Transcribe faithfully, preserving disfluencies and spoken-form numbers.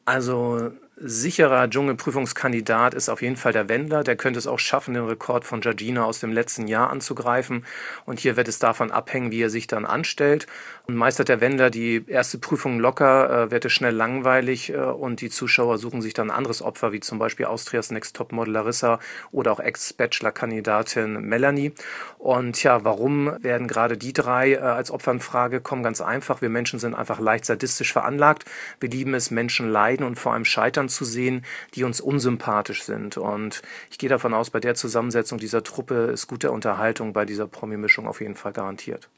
Also sicherer Dschungelprüfungskandidat ist auf jeden Fall der Wendler. Der könnte es auch schaffen, den Rekord von Giorgina aus dem letzten Jahr anzugreifen. Und hier wird es davon abhängen, wie er sich dann anstellt. Und meistert der Wendler die erste Prüfung locker, äh, wird es schnell langweilig äh, und die Zuschauer suchen sich dann ein anderes Opfer, wie zum Beispiel Austrias Next Topmodel Larissa oder auch Ex-Bachelor-Kandidatin Melanie. Und ja, warum werden gerade die drei äh, als Opfer in Frage kommen? Ganz einfach, wir Menschen sind einfach leicht sadistisch veranlagt. Wir lieben es, Menschen leiden und vor allem scheitern zu sehen, die uns unsympathisch sind. Und ich gehe davon aus, bei der Zusammensetzung dieser Truppe ist gute Unterhaltung bei dieser Promi-Mischung auf jeden Fall garantiert.